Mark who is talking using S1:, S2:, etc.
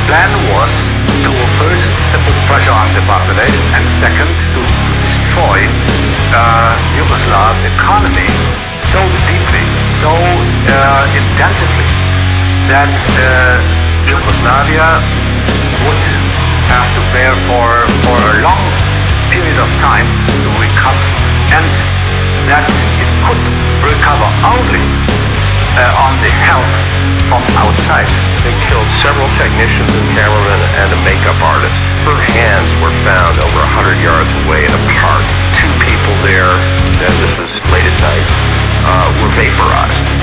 S1: plan was to first put pressure on the population, and second to destroy Yugoslav economy so deeply, so intensively, that Yugoslavia would have to bear for a long period of time to recover, and that it could recover only on the help from outside.
S2: They killed several technicians and cameramen and a makeup artist. Her hands were found over 100 yards away in a park. 2 people there, and this was late at night, were vaporized.